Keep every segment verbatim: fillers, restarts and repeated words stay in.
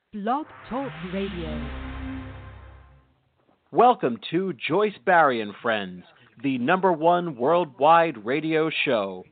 Blog Talk Radio. Welcome to Joyce Barry and Friends, the number one worldwide radio show.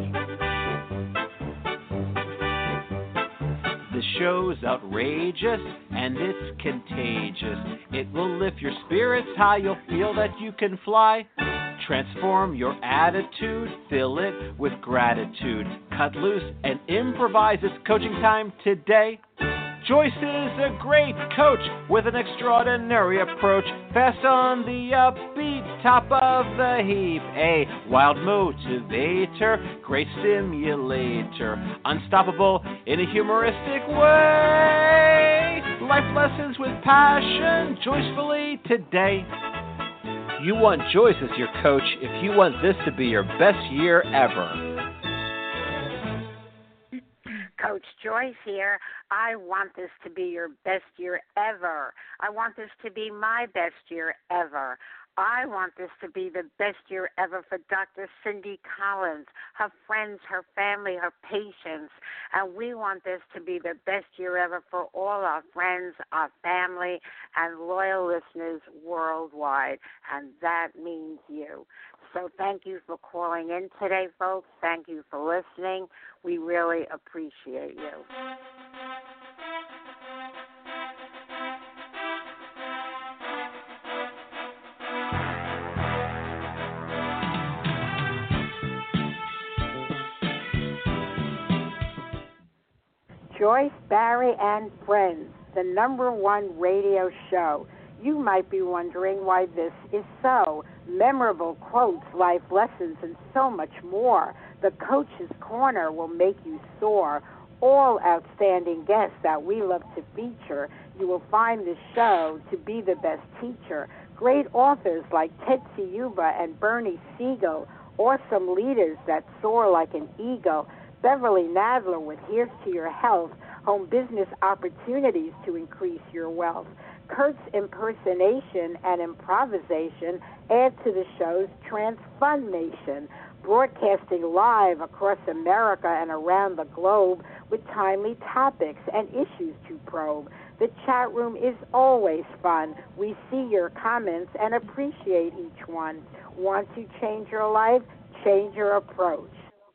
The show's outrageous and it's contagious. It will lift your spirits high, you'll feel that you can fly. Transform your attitude, fill it with gratitude. Cut loose and improvise. It's coaching time today. Joyce is a great coach with an extraordinary approach. Fast on the upbeat, top of the heap. A wild motivator, great stimulator. Unstoppable in a humoristic way. Life lessons with passion, joyfully today. You want Joyce as your coach if you want this to be your best year ever. Coach Joyce here. I want this to be your best year ever. I want this to be my best year ever. I want this to be the best year ever for Doctor Cindy Collins, her friends, her family, her patients. And we want this to be the best year ever for all our friends, our family, and loyal listeners worldwide. And that means you. So thank you for calling in today, folks. Thank you for listening. We really appreciate you. Joyce Barry and Friends, the number one radio show. You might be wondering why this is so. Memorable quotes, life lessons, and so much more. The Coach's Corner will make you soar. All outstanding guests that we love to feature. You will find this show to be the best teacher. Great authors like Tetsi Yuba and Bernie Siegel. Awesome leaders that soar like an eagle. Beverly Nadler with Here's to Your Health. Home business opportunities to increase your wealth. Kurt's impersonation and improvisation add to the show's Transfundation, broadcasting live across America and around the globe with timely topics and issues to probe. The chat room is always fun. We see your comments and appreciate each one. Want to change your life? Change your approach.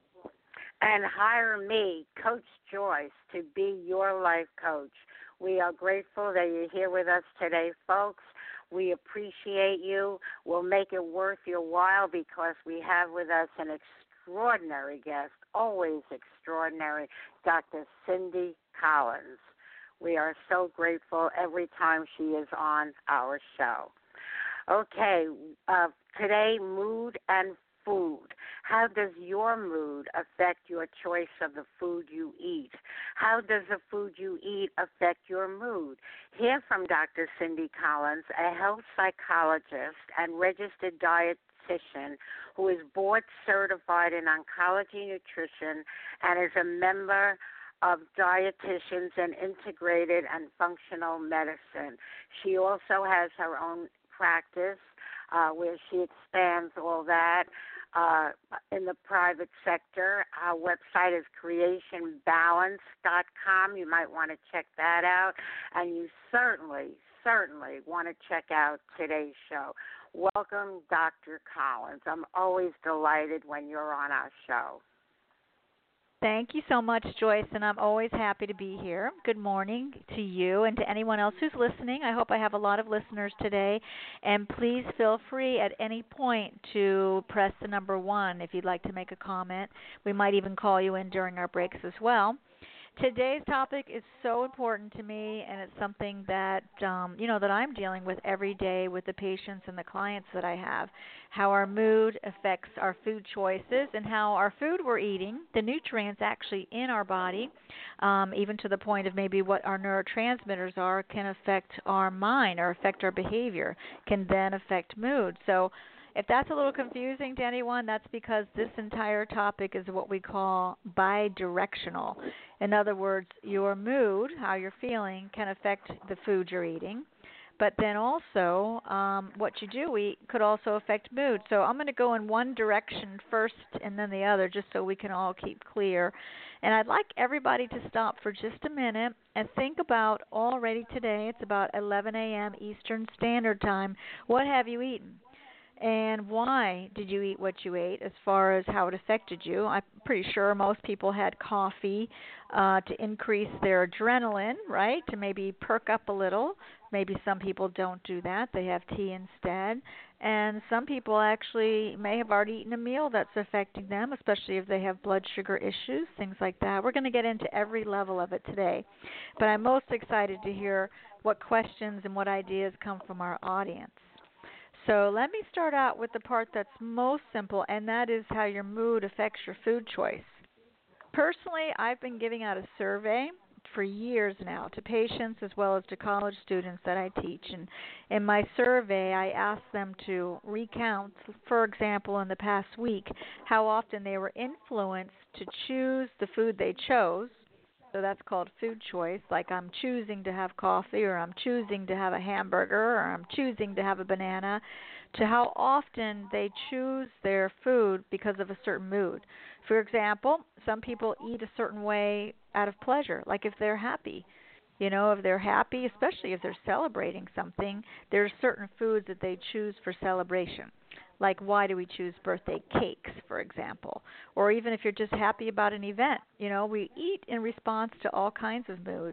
And hire me, Coach Joyce, to be your life coach. We are grateful that you're here with us today, folks. We appreciate you. We'll make it worth your while because we have with us an extraordinary guest, always extraordinary, Doctor Cindy Collins. We are so grateful every time she is on our show. Okay, uh, today, mood and food. How does your mood affect your choice of the food you eat? How does the food you eat affect your mood? Hear from Doctor Cindy Collins, a health psychologist and registered dietitian who is board certified in oncology nutrition and is a member of Dietitians and Integrated and Functional Medicine. She also has her own practice uh, where she expands all that. Uh, in the private sector. Our website is creation balance dot com. You might want to check that out. And you certainly, certainly want to check out today's show. Welcome, Doctor Collins. I'm always delighted when you're on our show. Thank you so much, Joyce, and I'm always happy to be here. Good morning to you and to anyone else who's listening. I hope I have a lot of listeners today, and please feel free at any point to press the number one if you'd like to make a comment. We might even call you in during our breaks as well. Today's topic is so important to me, and it's something that um, you know that I'm dealing with every day with the patients and the clients that I have. How our mood affects our food choices, and how our food we're eating, the nutrients actually in our body, um, even to the point of maybe what our neurotransmitters are, can affect our mind or affect our behavior, can then affect mood. So if that's a little confusing to anyone, that's because this entire topic is what we call bidirectional. In other words, your mood, how you're feeling, can affect the food you're eating, But then also, um, what you do eat could also affect mood. So I'm going to go in one direction first and then the other, just so we can all keep clear. And I'd like everybody to stop for just a minute and think about already today, it's about eleven a.m. Eastern Standard Time, what have you eaten? And why did you eat what you ate as far as how it affected you? I'm pretty sure most people had coffee uh, to increase their adrenaline, right, to maybe perk up a little. Maybe some people don't do that. They have tea instead. And some people actually may have already eaten a meal that's affecting them, especially if they have blood sugar issues, things like that. We're going to get into every level of it today. But I'm most excited to hear what questions and what ideas come from our audience. So let me start out with the part that's most simple, and that is how your mood affects your food choice. Personally, I've been giving out a survey for years now to patients as well as to college students that I teach. And in my survey, I asked them to recount, for example, in the past week, how often they were influenced to choose the food they chose. So that's called food choice, like I'm choosing to have coffee, or I'm choosing to have a hamburger, or I'm choosing to have a banana, to how often they choose their food because of a certain mood. For example, some people eat a certain way out of pleasure, like if they're happy. You know, if they're happy, especially if they're celebrating something, there are certain foods that they choose for celebration. Like, why do we choose birthday cakes, for example? Or even if you're just happy about an event. You know, we eat in response to all kinds of moods.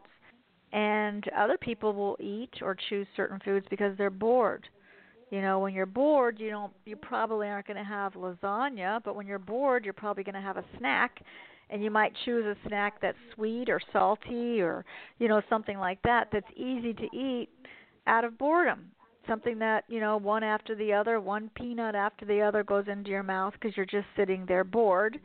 And other people will eat or choose certain foods because they're bored. You know, when you're bored, you don't, you probably aren't going to have lasagna, but when you're bored, you're probably going to have a snack. And you might choose a snack that's sweet or salty or, you know, something like that that's easy to eat out of boredom. Something that, you know, one after the other, one peanut after the other goes into your mouth because you're just sitting there bored.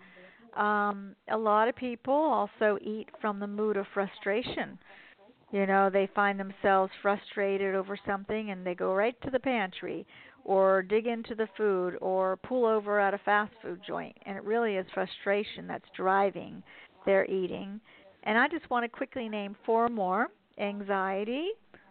Um, a lot of people also eat from the mood of frustration. You know, they find themselves frustrated over something and they go right to the pantry or dig into the food or pull over at a fast food joint. And it really is frustration that's driving their eating. And I just want to quickly name four more: anxiety,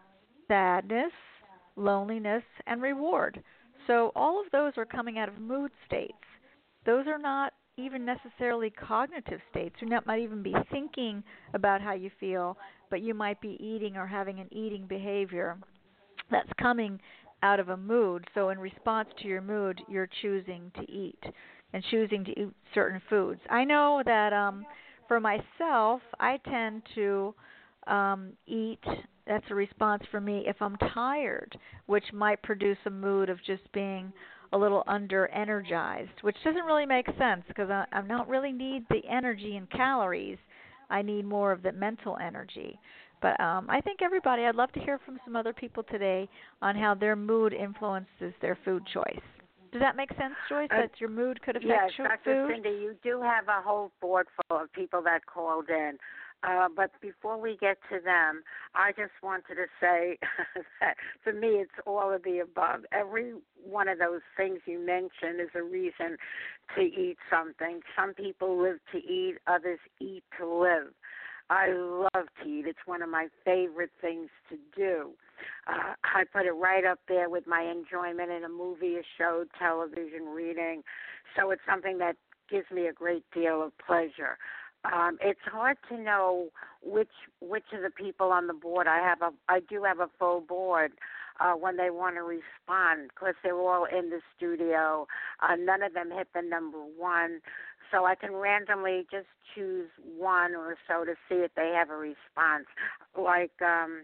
sadness, loneliness, and reward. So all of those are coming out of mood states. Those are not even necessarily cognitive states. You're not might even be thinking about how you feel, but you might be eating or having an eating behavior that's coming out of a mood. So in response to your mood, you're choosing to eat and choosing to eat certain foods. I know that um, for myself, I tend to um, eat. That's a response for me if I'm tired, which might produce a mood of just being a little under-energized, which doesn't really make sense because I, I don't really need the energy and calories. I need more of the mental energy. But um, I think everybody, I'd love to hear from some other people today on how their mood influences their food choice. Does that make sense, Joyce, uh, that your mood could affect yes, your Doctor food? Cindy, you do have a whole board full of people that called in. Uh, but before we get to them, I just wanted to say that for me it's all of the above. Every one of those things you mentioned is a reason to eat something. Some people live to eat, others eat to live. I love to eat. It's one of my favorite things to do. Uh, I put it right up there with my enjoyment in a movie, a show, television, reading. So it's something that gives me a great deal of pleasure. Um, it's hard to know which which of the people on the board. I have a I do have a full board uh, when they want to respond because they're all in the studio. Uh, none of them hit the number one, so I can randomly just choose one or so to see if they have a response. Like um,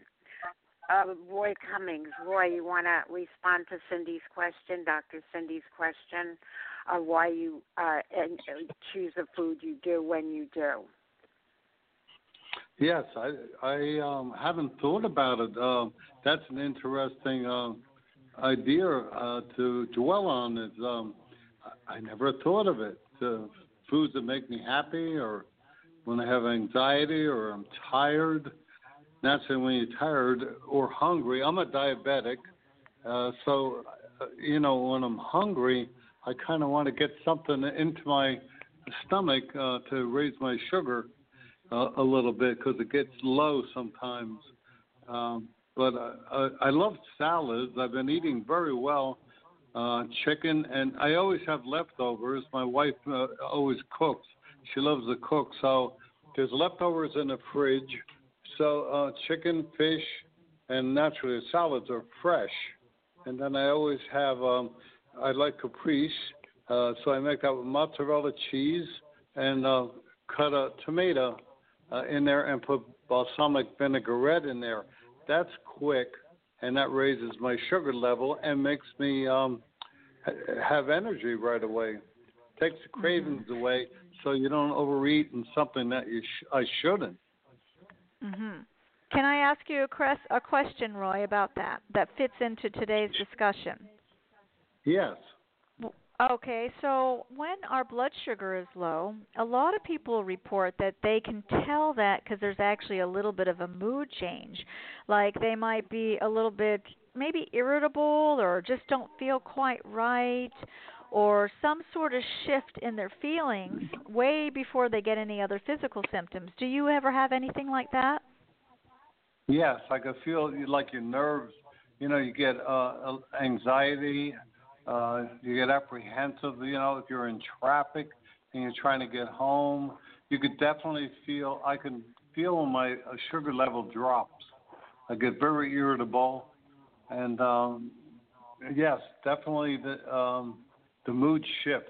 uh, Roy Cummings. Roy, you want to respond to Cindy's question, Doctor Cindy's question? Uh, why you uh, and choose the food you do when you do. Yes, I I um, haven't thought about it. Um, that's an interesting uh, idea uh, to dwell on. Is um, I never thought of it. Uh, foods that make me happy, or when I have anxiety, or I'm tired. Naturally, when you're tired or hungry, I'm a diabetic, uh, so uh, you know when I'm hungry, I kind of want to get something into my stomach uh, to raise my sugar uh, a little bit because it gets low sometimes. Um, but uh, I love salads. I've been eating very well, uh, chicken, and I always have leftovers. My wife uh, always cooks. She loves to cook, so there's leftovers in the fridge. So uh, chicken, fish, and naturally the salads are fresh. And then I always have, um, I like caprese, uh, so I make that with mozzarella cheese and uh, cut a tomato uh, in there and put balsamic vinaigrette in there. That's quick, and that raises my sugar level and makes me um, ha- have energy right away. Takes the cravings mm-hmm. away, so you don't overeat in something that you sh- I shouldn't. Mm-hmm. Can I ask you a, cres- a question, Roy, about that, that fits into today's discussion? Yes. Okay, so when our blood sugar is low, a lot of people report that they can tell that because there's actually a little bit of a mood change. Like they might be a little bit maybe irritable or just don't feel quite right, or some sort of shift in their feelings way before they get any other physical symptoms. Do you ever have anything like that? Yes, I can feel like your nerves, you know, you get uh, anxiety. Uh, you get apprehensive, you know, if you're in traffic and you're trying to get home. You could definitely feel, I can feel when my uh, sugar level drops. I get very irritable. And, um, yes, definitely the um, the mood shifts.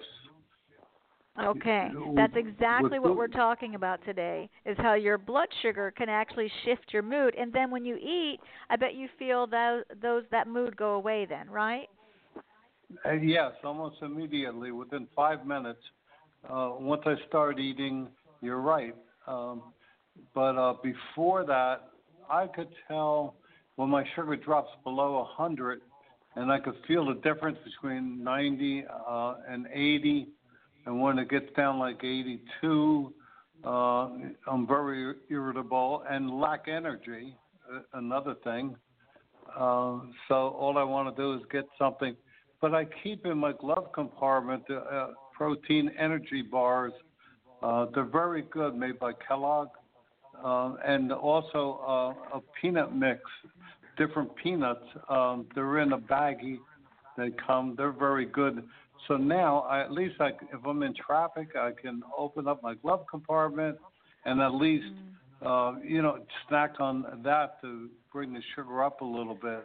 Okay, that's exactly what we're talking about today, is how your blood sugar can actually shift your mood. And then when you eat, I bet you feel that, those, that mood go away then, right? Uh, yes, almost immediately, within five minutes. Uh, once I start eating, you're right. Um, but uh, before that, I could tell when my sugar drops below one hundred, and I could feel the difference between ninety uh, and eighty. And when it gets down like eighty-two, uh, I'm very irritable and lack energy, uh, another thing. Uh, so all I want to do is get something. But I keep in my glove compartment the uh, protein energy bars. Uh, they're very good, made by Kellogg. Uh, and also uh, a peanut mix, different peanuts. Um, they're in a baggie. They come. They're very good. So now, I, at least I, if I'm in traffic, I can open up my glove compartment and at least, mm. uh, you know, snack on that to bring the sugar up a little bit.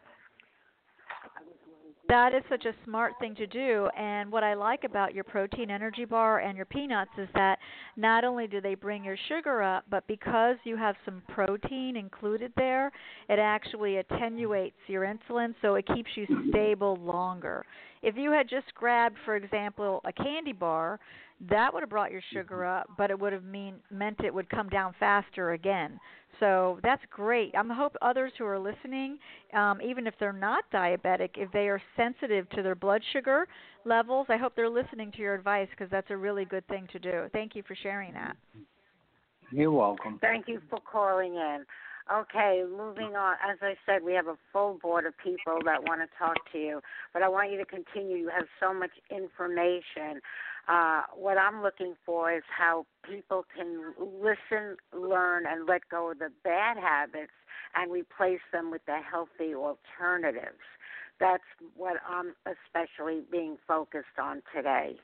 That is such a smart thing to do, and what I like about your protein energy bar and your peanuts is that not only do they bring your sugar up, but because you have some protein included there, it actually attenuates your insulin, so it keeps you stable longer. If you had just grabbed, for example, a candy bar, that would have brought your sugar up, but it would have mean, meant it would come down faster again. So that's great. I hope others who are listening, um, even if they're not diabetic, if they are sensitive to their blood sugar levels, I hope they're listening to your advice because that's a really good thing to do. Thank you for sharing that. You're welcome. Thank you for calling in. Okay, moving on. As I said, we have a full board of people that want to talk to you, but I want you to continue. You have so much information. Uh, what I'm looking for is how people can listen, learn, and let go of the bad habits and replace them with the healthy alternatives. That's what I'm especially being focused on today.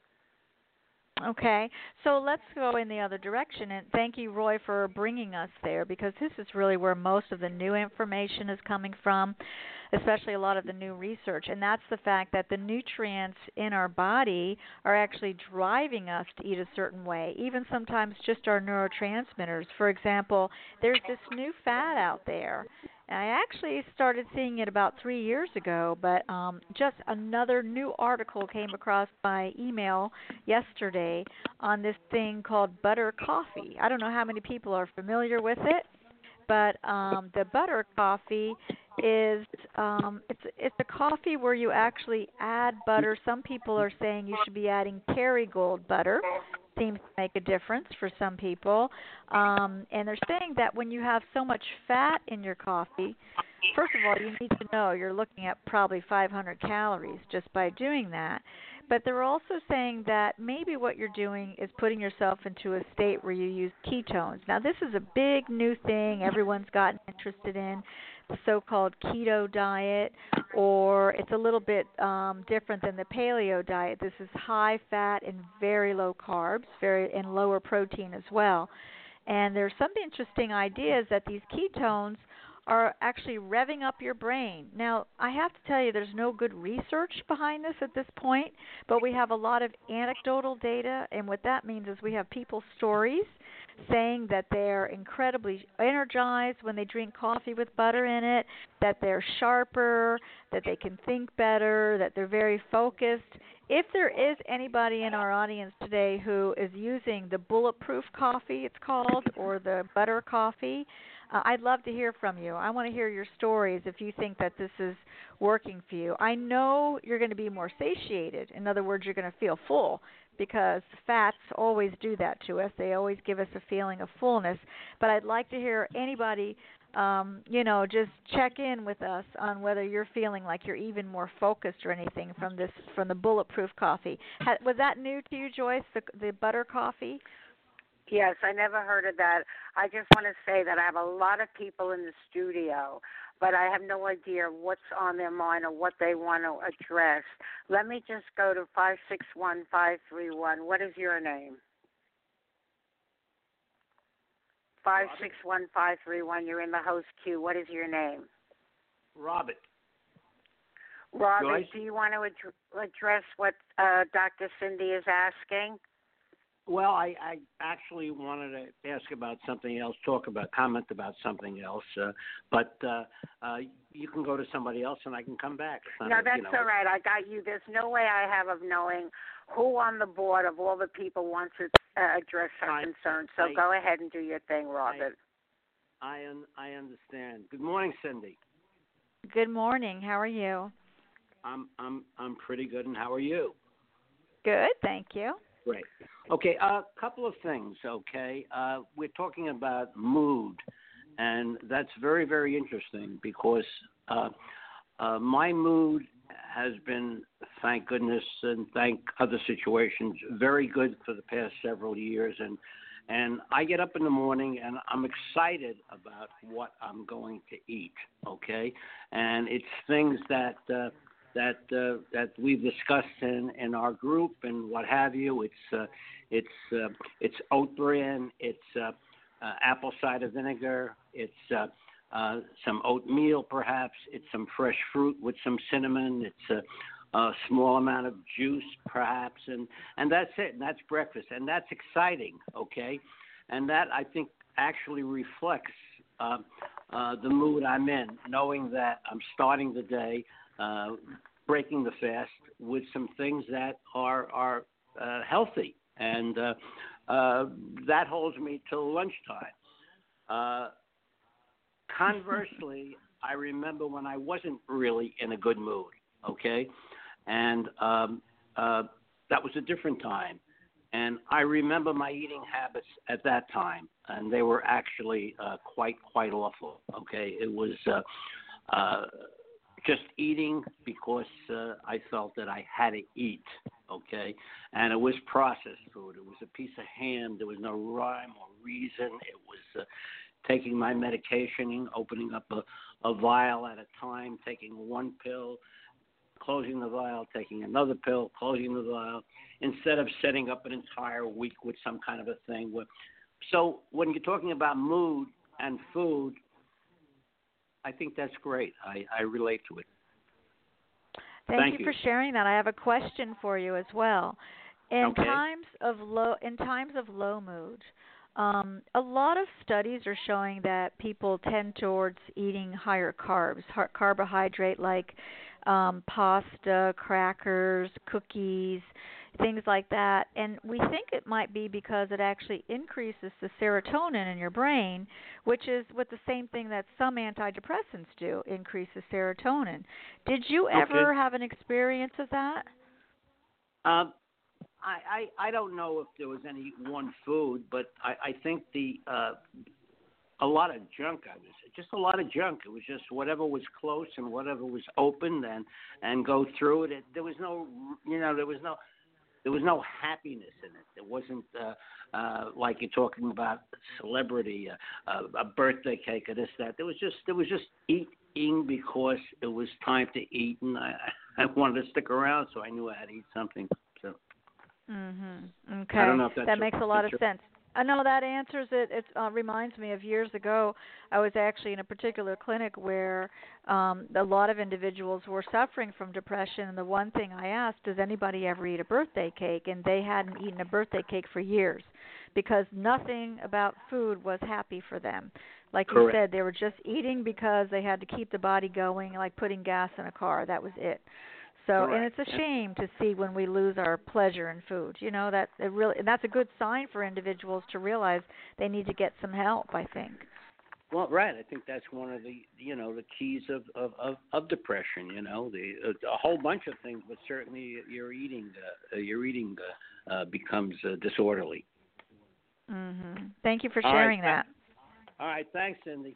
Okay, so let's go in the other direction, and thank you, Roy, for bringing us there, because this is really where most of the new information is coming from, especially a lot of the new research, and that's the fact that the nutrients in our body are actually driving us to eat a certain way, even sometimes just our neurotransmitters. For example, there's this new fad out there. I actually started seeing it about three years ago, but um, just another new article came across my email yesterday on this thing called butter coffee. I don't know how many people are familiar with it, but um, the butter coffee is um, it's it's a coffee where you actually add butter. Some people are saying you should be adding Kerrygold butter. Seems to make a difference for some people. Um, and they're saying that when you have so much fat in your coffee, first of all, you need to know you're looking at probably five hundred calories just by doing that. But they're also saying that maybe what you're doing is putting yourself into a state where you use ketones. Now, this is a big new thing everyone's gotten interested in, the so-called keto diet, or it's a little bit um, different than the paleo diet. This is high fat and very low carbs, very and lower protein as well. And there's some interesting ideas that these ketones are actually revving up your brain. Now, I have to tell you, there's no good research behind this at this point, but we have a lot of anecdotal data, and what that means is we have people's stories saying that they're incredibly energized when they drink coffee with butter in it, that they're sharper, that they can think better, that they're very focused. If there is anybody in our audience today who is using the Bulletproof coffee, it's called, or the butter coffee, uh, I'd love to hear from you. I want to hear your stories if you think that this is working for you. I know you're going to be more satiated. In other words, you're going to feel full, because fats always do that to us. They always give us a feeling of fullness. But I'd like to hear anybody, um, you know, just check in with us on whether you're feeling like you're even more focused or anything from this, from the Bulletproof coffee. Ha, was that new to you, Joyce, the, the butter coffee? Yes, I never heard of that. I just want to say that I have a lot of people in the studio, but I have no idea what's on their mind or what they want to address. Let me just go to five six one, five three one. What is your name? five six one, five three one. You're in the host queue. What is your name? Robert. Robert, Joyce? do you want to ad- address what uh, Doctor Cindy is asking? Well, I, I actually wanted to ask about something else, talk about, comment about something else, uh, but uh, uh, you can go to somebody else and I can come back. No, that's you know. all right. I got you. There's no way I have of knowing who on the board of all the people wants to uh, address our I, concerns. So I, go ahead and do your thing, Robert. I, I, un, I understand. Good morning, Cindy. Good morning. How are you? I'm I'm I'm pretty good, and how are you? Good, thank you. Great. Okay, a uh, couple of things, okay? Uh, we're talking about mood, and that's very, very interesting because uh, uh, my mood has been, thank goodness, and thank other situations, very good for the past several years. And, and I get up in the morning, and I'm excited about what I'm going to eat, okay? And it's things that... Uh, that uh, that we've discussed in, in our group and what have you. It's uh, it's uh, it's oat bran, it's uh, uh, apple cider vinegar, it's uh, uh, some oatmeal perhaps, it's some fresh fruit with some cinnamon, it's a, a small amount of juice perhaps, and, and that's it, and that's breakfast, and that's exciting, okay? And that, I think, actually reflects uh, uh, the mood I'm in, knowing that I'm starting the day Uh, breaking the fast with some things that are are uh, healthy, and uh, uh, that holds me till lunchtime. Uh, conversely, I remember when I wasn't really in a good mood, okay, and um, uh, that was a different time. And I remember my eating habits at that time, and they were actually uh, quite quite awful. Okay, it was. Uh, uh, Just eating because uh, I felt that I had to eat, okay? And it was processed food. It was a piece of ham. There was no rhyme or reason. It was uh, taking my medication, opening up a, a vial at a time, taking one pill, closing the vial, taking another pill, closing the vial, instead of setting up an entire week with some kind of a thing. Where, so when you're talking about mood and food, I think that's great. I, I relate to it. Thank, Thank you, you for sharing that. I have a question for you as well. In okay. times of low in times of low mood, um, a lot of studies are showing that people tend towards eating higher carbs, carbohydrate like um, pasta, crackers, cookies, things like that. And we think it might be because it actually increases the serotonin in your brain, which is what the same thing that some antidepressants do, increases serotonin. Did you ever okay. have an experience of that? Uh, I, I I don't know if there was any one food, but I, I think the uh, a lot of junk. I was just a lot of junk. It was just whatever was close and whatever was open, and and go through it. it there was no, you know, there was no. There was no happiness in it. It wasn't uh, uh, like you're talking about celebrity, uh, uh, a birthday cake, or this, that. There was just, there was just eating because it was time to eat, and I, I wanted to stick around, so I knew I had to eat something. So, mm-hmm. Okay, I don't know if that's that your, makes a lot of your... sense. I know that answers it. It uh, reminds me of years ago. I was actually in a particular clinic where um, a lot of individuals were suffering from depression, and the one thing I asked, does anybody ever eat a birthday cake? And they hadn't eaten a birthday cake for years because nothing about food was happy for them. Like you Correct. said, they were just eating because they had to keep the body going, like putting gas in a car. That was it. So, Correct. and it's a shame to see when we lose our pleasure in food. You know, that it really, and that's a good sign for individuals to realize they need to get some help, I think. Well, right. I think that's one of the, you know, the keys of, of, of, of depression. You know, the a, a whole bunch of things, but certainly your eating, uh, your eating uh, uh, becomes uh, disorderly. Mhm. Thank you for All sharing right. that. All right. Thanks, Cindy.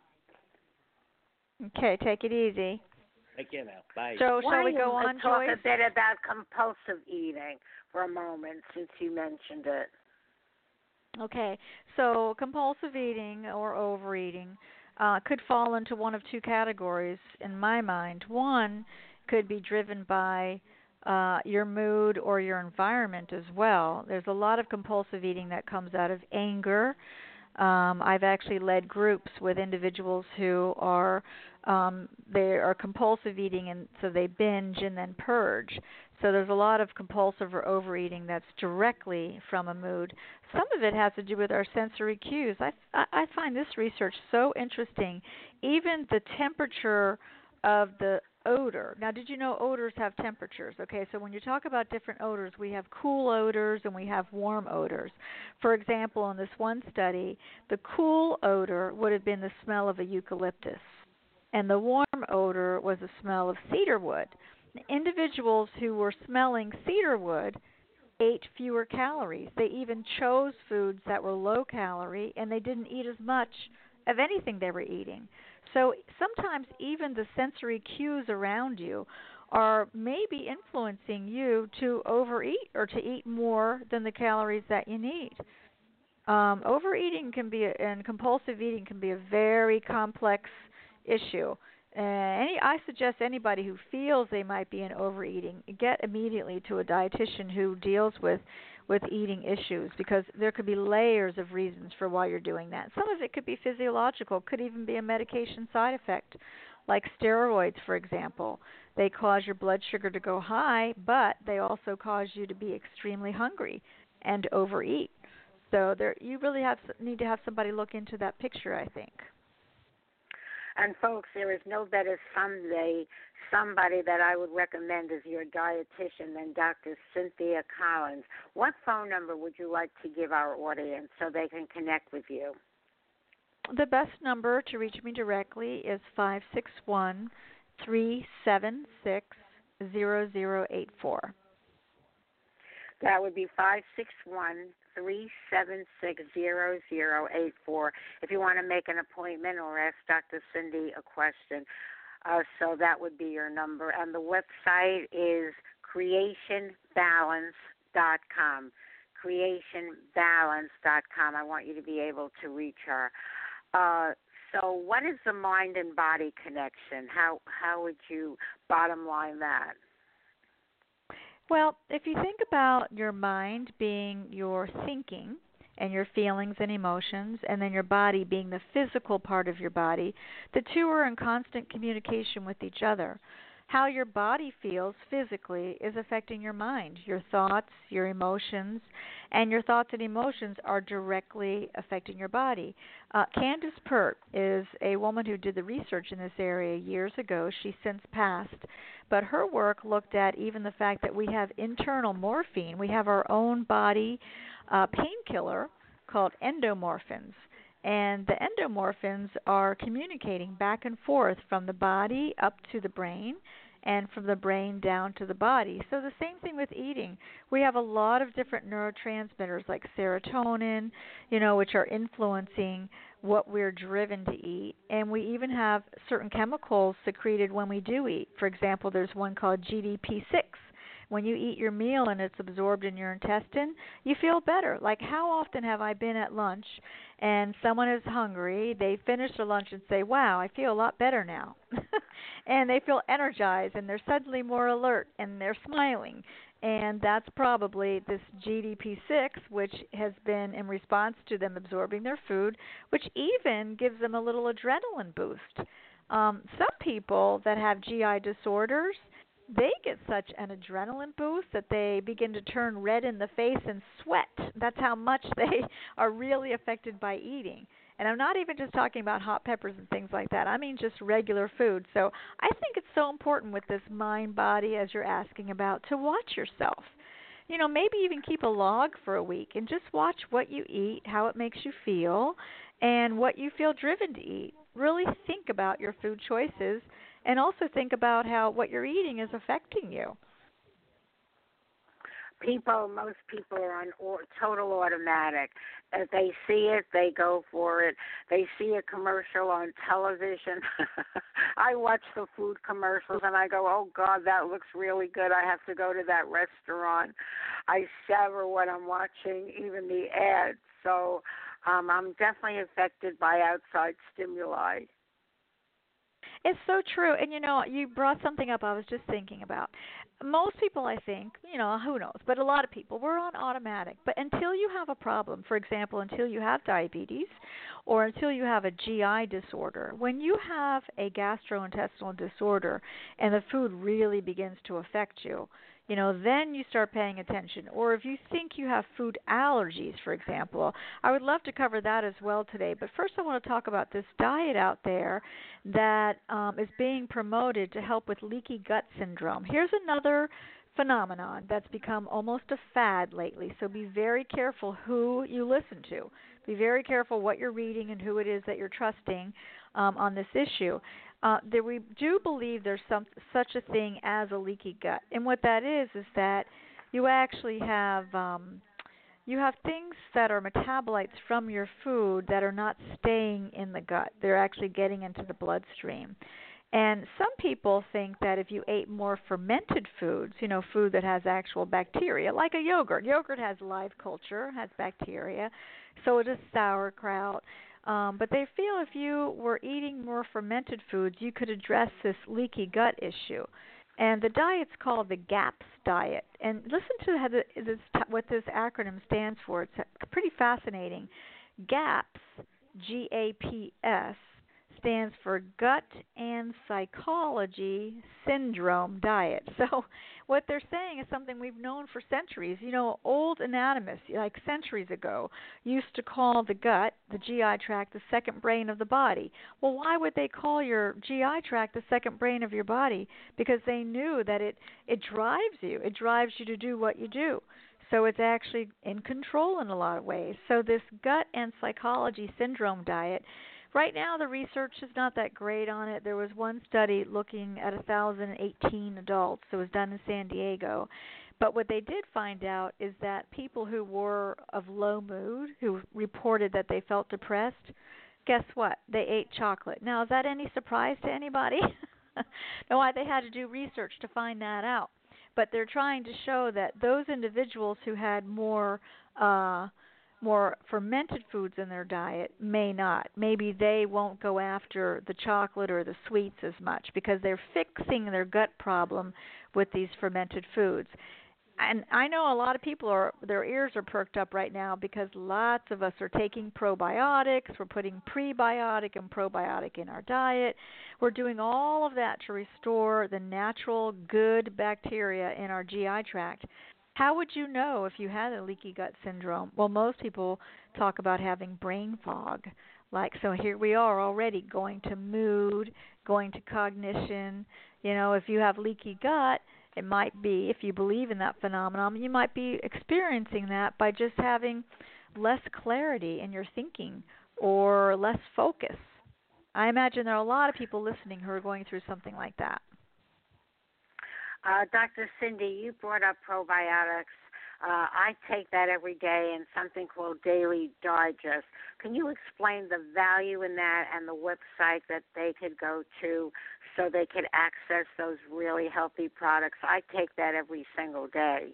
Okay, take it easy. Take care now. Bye. So, Why shall we don't go you on, talk Joyce? a bit about compulsive eating for a moment, since you mentioned it. Okay, so compulsive eating or overeating uh, could fall into one of two categories in my mind. One could be driven by uh, your mood or your environment as well. There's a lot of compulsive eating that comes out of anger. Um, I've actually led groups with individuals who are um, they are compulsive eating, and so they binge and then purge. So there's a lot of compulsive or overeating that's directly from a mood. Some of it has to do with our sensory cues. I, I find this research so interesting. Even the temperature of the odor. Now, did you know odors have temperatures? Okay, so when you talk about different odors, we have cool odors and we have warm odors. For example, in this one study, the cool odor would have been the smell of a eucalyptus, and the warm odor was the smell of cedar wood. Individuals who were smelling cedar wood ate fewer calories. They even chose foods that were low calorie, and they didn't eat as much of anything they were eating. So sometimes even the sensory cues around you are maybe influencing you to overeat or to eat more than the calories that you need. Um, overeating can be, a, and compulsive eating can be a very complex issue. Uh, any, I suggest anybody who feels they might be in overeating, get immediately to a dietitian who deals with, with eating issues, because there could be layers of reasons for why you're doing that. Some of it could be physiological, could even be a medication side effect, like steroids, for example. They cause your blood sugar to go high, but they also cause you to be extremely hungry and overeat. So there, you really have need to have somebody look into that picture, I think. And folks, there is no better someday somebody that I would recommend as your dietitian than Doctor Cynthia Collins. What phone number would you like to give our audience so they can connect with you? The best number to reach me directly is five six one, three seven six, zero zero eight four. That would be five six one, three seven six, zero zero eight four if you want to make an appointment or ask Doctor Cindy a question. Uh, so that would be your number. And the website is creation balance dot com. creation balance dot com. I want you to be able to reach her. Uh, so what is the mind and body connection? How how would you bottom line that? Well, if you think about your mind being your thinking and your feelings and emotions, and then your body being the physical part of your body, the two are in constant communication with each other. How your body feels physically is affecting your mind. Your thoughts, your emotions, and your thoughts and emotions are directly affecting your body. Uh, Candace Pert is a woman who did the research in this area years ago. She's since passed. But her work looked at even the fact that we have internal morphine. We have our own body uh, painkiller called endomorphins. And the endomorphins are communicating back and forth from the body up to the brain and from the brain down to the body. So the same thing with eating. We have a lot of different neurotransmitters like serotonin, you know, which are influencing what we're driven to eat, and we even have certain chemicals secreted when we do eat. For example, there's one called G D P six. When you eat your meal and it's absorbed in your intestine, you feel better. Like, how often have I been at lunch and someone is hungry, they finish their lunch and say, wow, I feel a lot better now. And they feel energized and they're suddenly more alert and they're smiling. And that's probably this G D P six, which has been in response to them absorbing their food, which even gives them a little adrenaline boost. Um, some people that have G I disorders, they get such an adrenaline boost that they begin to turn red in the face and sweat. That's how much they are really affected by eating. And I'm not even just talking about hot peppers and things like that. I mean just regular food. So I think it's so important with this mind body, as you're asking about, to watch yourself. You know, maybe even keep a log for a week and just watch what you eat, how it makes you feel, and what you feel driven to eat. Really think about your food choices. And also think about how what you're eating is affecting you. People, most people are on or, total automatic. If they see it, they go for it. They see a commercial on television. I watch the food commercials and I go, oh, God, that looks really good. I have to go to that restaurant. I savor what I'm watching, even the ads. So um, I'm definitely affected by outside stimuli. It's so true. And, you know, you brought something up I was just thinking about. Most people, I think, you know, who knows, but a lot of people, we're on automatic. But until you have a problem, for example, until you have diabetes or until you have a G I disorder, when you have a gastrointestinal disorder and the food really begins to affect you, you know, then you start paying attention. Or if you think you have food allergies, for example, I would love to cover that as well today. But first I want to talk about this diet out there that um, is being promoted to help with leaky gut syndrome. Here's another phenomenon that's become almost a fad lately. So be very careful who you listen to. Be very careful what you're reading and who it is that you're trusting um, on this issue. Uh, there, we do believe there's some such a thing as a leaky gut, and what that is is that you actually have um, you have things that are metabolites from your food that are not staying in the gut. They're actually getting into the bloodstream. And some people think that if you ate more fermented foods, you know, food that has actual bacteria, like a yogurt. Yogurt has live culture, has bacteria. So does sauerkraut. Um, but they feel if you were eating more fermented foods, you could address this leaky gut issue. And the diet's called the GAPS diet. And listen to how the, this, what this acronym stands for. It's pretty fascinating. GAPS, G A P S, stands for Gut and Psychology Syndrome Diet. So what they're saying is something we've known for centuries. You know, old anatomists, like centuries ago, used to call the gut, the G I tract, the second brain of the body. Well, why would they call your G I tract the second brain of your body? Because they knew that it, it drives you. It drives you to do what you do. So it's actually in control in a lot of ways. So this Gut and Psychology Syndrome Diet, right now, the research is not that great on it. There was one study looking at one thousand eighteen adults. It was done in San Diego. But what they did find out is that people who were of low mood, who reported that they felt depressed, guess what? They ate chocolate. Now, is that any surprise to anybody? No, why they had to do research to find that out. But they're trying to show that those individuals who had more uh more fermented foods in their diet may not. Maybe they won't go after the chocolate or the sweets as much because they're fixing their gut problem with these fermented foods. And I know a lot of people are, their ears are perked up right now because lots of us are taking probiotics. We're putting prebiotic and probiotic in our diet. We're doing all of that to restore the natural good bacteria in our G I tract. How would you know if you had a leaky gut syndrome? Well, most people talk about having brain fog. Like, so here we are already going to mood, going to cognition. You know, if you have leaky gut, it might be, if you believe in that phenomenon, you might be experiencing that by just having less clarity in your thinking or less focus. I imagine there are a lot of people listening who are going through something like that. Uh, Doctor Cindy, you brought up probiotics. Uh, I take that every day in something called Daily Digest. Can you explain the value in that and the website that they could go to so they could access those really healthy products? I take that every single day.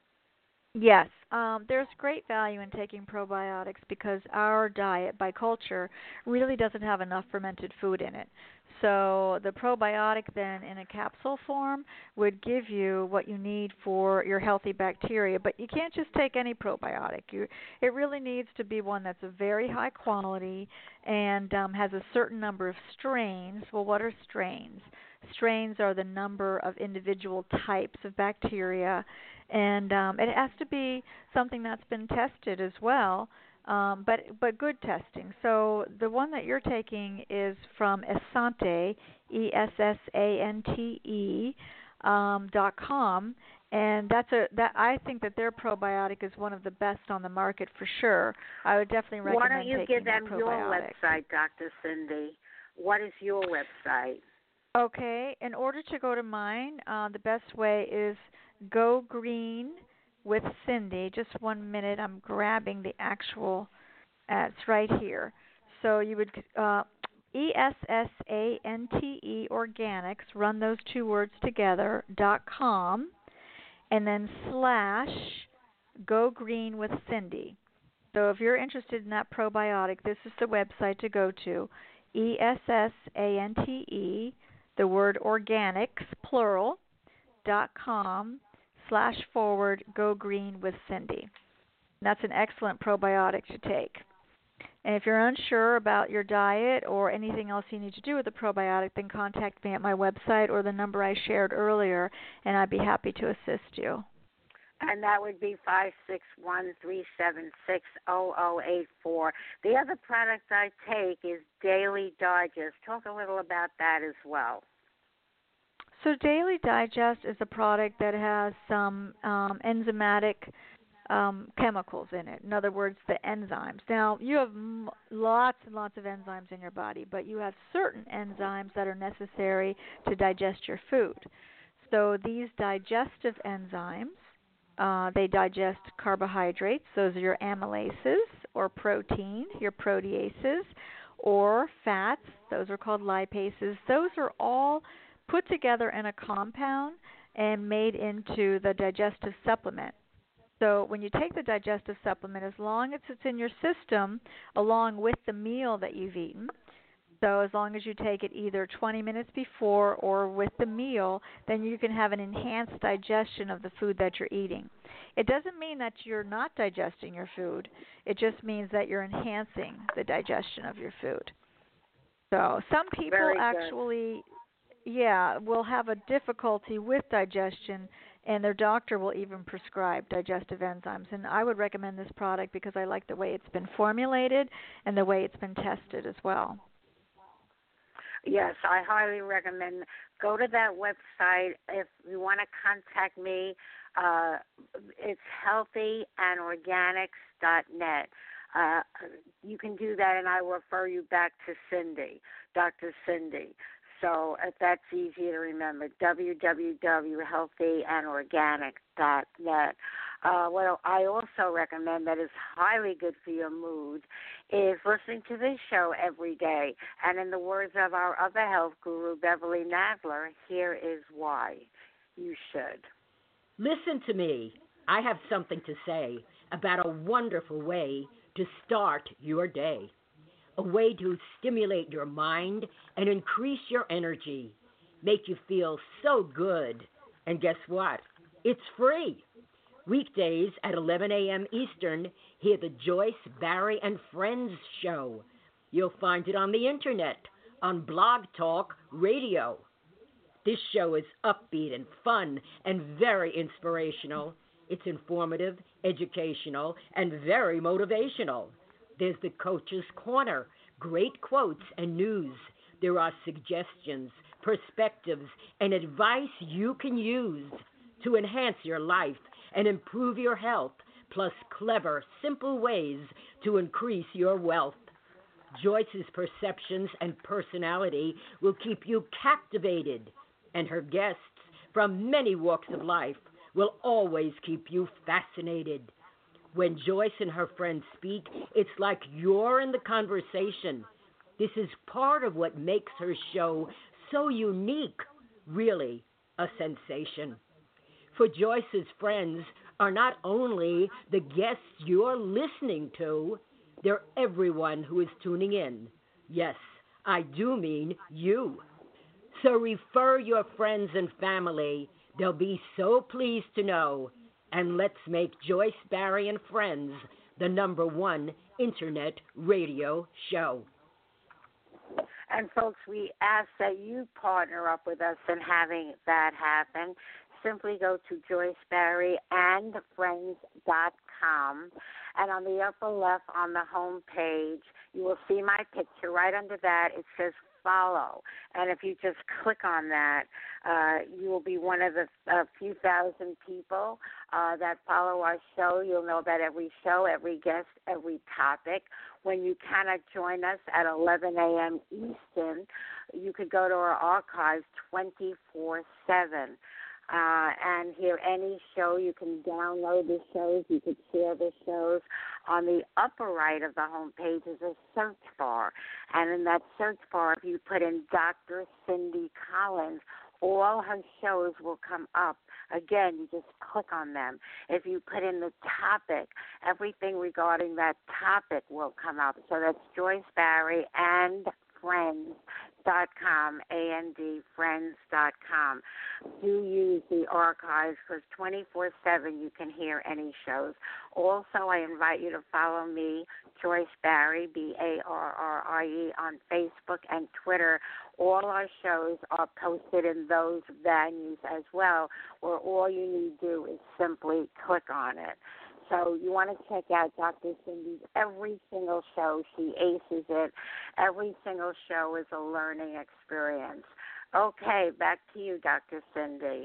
Yes, um, there's great value in taking probiotics because our diet, by culture, really doesn't have enough fermented food in it. So the probiotic then in a capsule form would give you what you need for your healthy bacteria. But you can't just take any probiotic. You, it really needs to be one that's a very high quality and um, has a certain number of strains. Well, what are strains? Strains are the number of individual types of bacteria, and um, it has to be something that's been tested as well. Um, but but good testing. So the one that you're taking is from Essante, E S S A N T E um, dot com, and that's a that I think that their probiotic is one of the best on the market for sure. I would definitely recommend Why don't you taking give them that your probiotic. website, Doctor Cindy? What is your website? Okay, in order to go to mine, uh, the best way is Go Green with Cindy. Just one minute, I'm grabbing the actual, uh, it's right here. So you would, uh, E S S A N T E Organics, run those two words together, dot com, and then slash Go Green with Cindy. So if you're interested in that probiotic, this is the website to go to, E S S A N T E, the word organics, plural, dot com, slash forward, Go Green with Cindy. That's an excellent probiotic to take. And if you're unsure about your diet or anything else you need to do with the probiotic, then contact me at my website or the number I shared earlier, and I'd be happy to assist you. And that would be five six one, three seven six, zero zero eight four. The other product I take is Daily Digest. Talk a little about that as well. So Daily Digest is a product that has some um, enzymatic um, chemicals in it. In other words, the enzymes. Now, you have m- lots and lots of enzymes in your body, but you have certain enzymes that are necessary to digest your food. So these digestive enzymes, uh, they digest carbohydrates. Those are your amylases, or protein, your proteases, or fats. Those are called lipases. Those are all put together in a compound and made into the digestive supplement. So when you take the digestive supplement, as long as it's in your system along with the meal that you've eaten, so as long as you take it either twenty minutes before or with the meal, then you can have an enhanced digestion of the food that you're eating. It doesn't mean that you're not digesting your food. It just means that you're enhancing the digestion of your food. So some people actually, yeah, will have a difficulty with digestion, and their doctor will even prescribe digestive enzymes. And I would recommend this product because I like the way it's been formulated and the way it's been tested as well. Yes, I highly recommend. Go to that website. If you want to contact me, uh, it's healthy and organics dot net. Uh, you can do that, and I will refer you back to Cindy, Doctor Cindy. So if that's easy to remember, w w w dot healthy and organic dot net. Uh, what I also recommend that is highly good for your mood is listening to this show every day. And in the words of our other health guru, Beverly Nadler, here is why you should. Listen to me. I have something to say about a wonderful way to start your day. A way to stimulate your mind and increase your energy, make you feel so good. And guess what? It's free. Weekdays at eleven a.m. Eastern, hear the Joyce, Barry, and Friends show. You'll find it on the internet, on Blog Talk Radio. This show is upbeat and fun and very inspirational. It's informative, educational, and very motivational. There's the Coach's Corner, great quotes and news. There are suggestions, perspectives, and advice you can use to enhance your life and improve your health, plus clever, simple ways to increase your wealth. Joyce's perceptions and personality will keep you captivated, and her guests from many walks of life will always keep you fascinated. When Joyce and her friends speak, it's like you're in the conversation. This is part of what makes her show so unique, really a sensation. For Joyce's friends are not only the guests you're listening to, they're everyone who is tuning in. Yes, I do mean you. So refer your friends and family. They'll be so pleased to know. And let's make Joyce Barrie and Friends the number one internet radio show. And folks, we ask that you partner up with us in having that happen. Simply go to joyce barrie and friends dot com, and on the upper left on the home page, you will see my picture. Right under that, it says follow. And if you just click on that, uh, you will be one of the uh, few thousand people uh, that follow our show. You'll know about every show, every guest, every topic. When you cannot join us at eleven a.m. Eastern, you could go to our archives twenty-four seven. Uh, and hear any show. You can download the shows. You can share the shows. On the upper right of the home page is a search bar. And in that search bar, if you put in Doctor Cindy Collins, all her shows will come up. Again, you just click on them. If you put in the topic, everything regarding that topic will come up. So that's Joyce Barrie and friends dot com, A N D, friends dot com. Do use the archives because twenty-four seven you can hear any shows. Also, I invite you to follow me, Joyce Barrie, B A R R I E, on Facebook and Twitter. All our shows are posted in those venues as well, where all you need to do is simply click on it. So you want to check out Doctor Cindy's every single show. She aces it. Every single show is a learning experience. Okay, back to you, Doctor Cindy.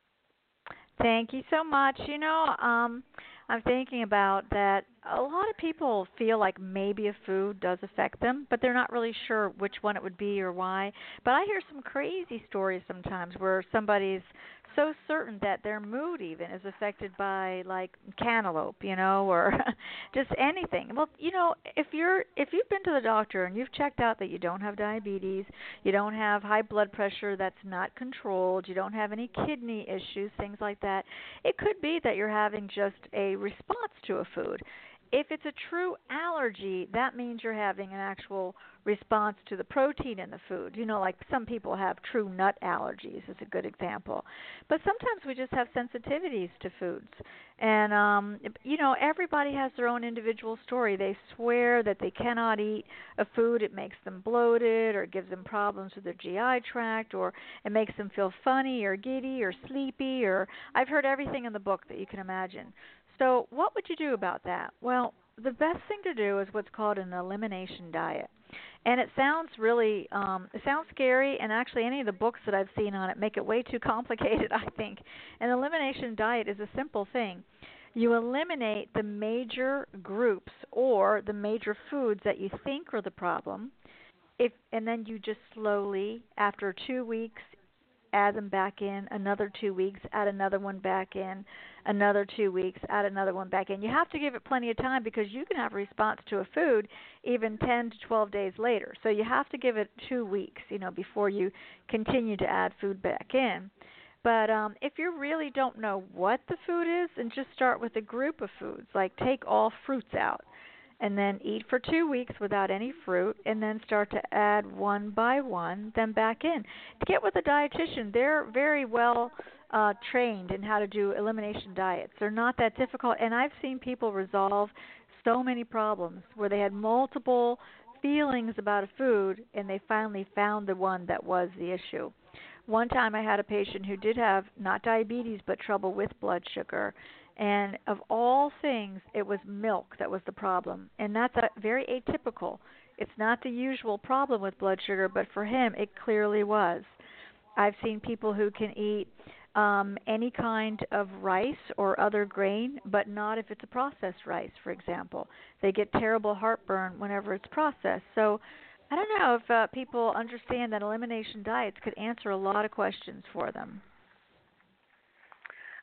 Thank you so much. You know, um, I'm thinking about that. A lot of people feel like maybe a food does affect them, but they're not really sure which one it would be or why. But I hear some crazy stories sometimes where somebody's so certain that their mood even is affected by like cantaloupe, you know, or just anything. Well, you know, if you're if you've been to the doctor and you've checked out that you don't have diabetes, you don't have high blood pressure that's not controlled, you don't have any kidney issues, things like that, it could be that you're having just a response to a food. If it's a true allergy, that means you're having an actual response to the protein in the food. You know, like some people have true nut allergies is a good example. But sometimes we just have sensitivities to foods. And, um, you know, everybody has their own individual story. They swear that they cannot eat a food. It makes them bloated or gives them problems with their G I tract, or it makes them feel funny or giddy or sleepy, or I've heard everything in the book that you can imagine. So what would you do about that? Well, the best thing to do is what's called an elimination diet. And it sounds really, um, it sounds scary, and actually any of the books that I've seen on it make it way too complicated, I think. An elimination diet is a simple thing. You eliminate the major groups or the major foods that you think are the problem, if, and then you just slowly, after two weeks, add them back in, another two weeks, add another one back in, another two weeks, add another one back in. You have to give it plenty of time because you can have a response to a food even ten to twelve days later. So you have to give it two weeks, you know, before you continue to add food back in. But um, if you really don't know what the food is, then just start with a group of foods, like take all fruits out. And then eat for two weeks without any fruit, and then start to add one by one, then back in. To get with a dietitian, they're very well uh, trained in how to do elimination diets. They're not that difficult, and I've seen people resolve so many problems where they had multiple feelings about a food, and they finally found the one that was the issue. One time I had a patient who did have not diabetes but trouble with blood sugar. And of all things, it was milk that was the problem. And that's a, very atypical. It's not the usual problem with blood sugar, but for him, it clearly was. I've seen people who can eat um, any kind of rice or other grain, but not if it's a processed rice, for example. They get terrible heartburn whenever it's processed. So I don't know if uh, people understand that elimination diets could answer a lot of questions for them.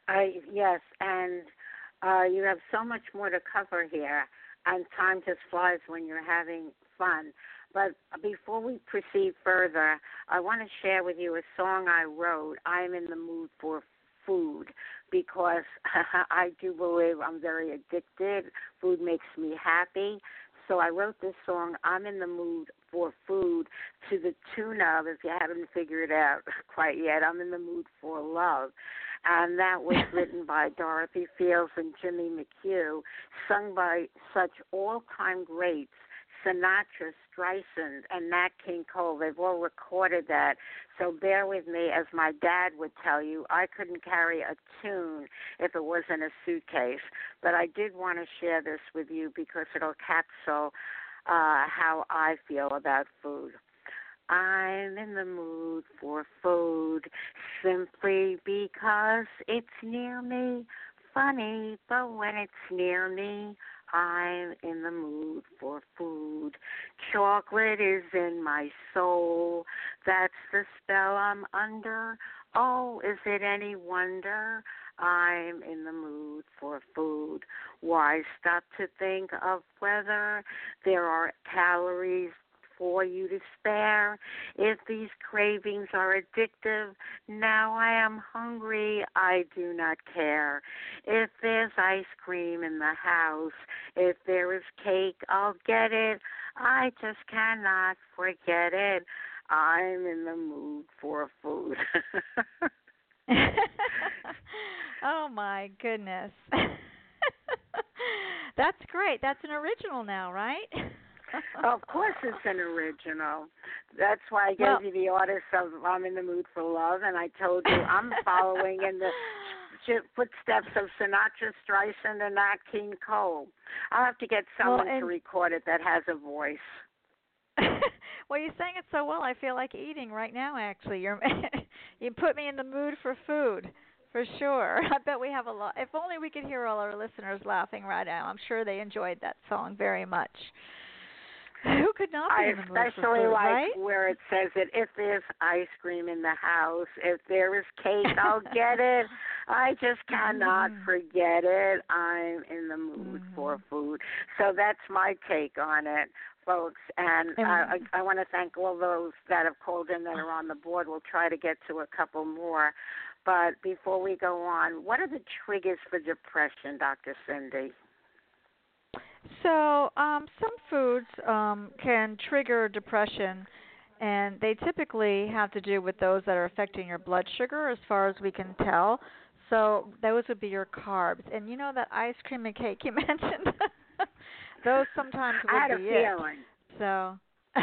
I yes, and uh, you have so much more to cover here, and time just flies when you're having fun. But before we proceed further, I want to share with you a song I wrote. I'm in the mood for food because I do believe I'm very addicted. Food makes me happy. So I wrote this song, I'm in the mood for food, to the tune of, if you haven't figured it out quite yet, I'm in the mood for love. And that was written by Dorothy Fields and Jimmy McHugh, sung by such all-time greats, Sinatra, Streisand, and Nat King Cole. They've all recorded that. So bear with me. As my dad would tell you, I couldn't carry a tune if it was in a suitcase. But I did want to share this with you because it'll capsule uh, how I feel about food. I'm in the mood for food simply because it's near me. Funny, but when it's near me, I'm in the mood for food. Chocolate is in my soul. That's the spell I'm under. Oh, is it any wonder I'm in the mood for food? Why stop to think of whether there are calories for you to spare? If these cravings are addictive, now I am hungry, I do not care. If there's ice cream in the house, if there is cake, I'll get it. I just cannot forget it. I'm in the mood for food. Oh, my goodness. That's great. That's an original now, right? Of course it's an original. That's why I gave well, you the artist of I'm in the mood for love, and I told you I'm following in the footsteps of Sinatra, Streisand, and Nat King Cole. I'll have to get someone well, to record it that has a voice. Well, you sang it so well, I feel like eating right now, actually. You're you put me in the mood for food, for sure. I bet we have a lot. If only we could hear all our listeners laughing right now. I'm sure they enjoyed that song very much. Who could not be I in the mood for especially food, like right? where it says that if there's ice cream in the house, if there is cake, I'll get it. I just cannot mm. forget it. I'm in the mood mm. for food. So that's my take on it, folks. And, and I, I, I want to thank all those that have called in that are on the board. We'll try to get to a couple more. But before we go on, what are the triggers for depression, Doctor Cindy? So um, some foods um, can trigger depression, and they typically have to do with those that are affecting your blood sugar, as far as we can tell. So those would be your carbs. And you know that ice cream and cake you mentioned? Those sometimes would I had a be feeling. it. So,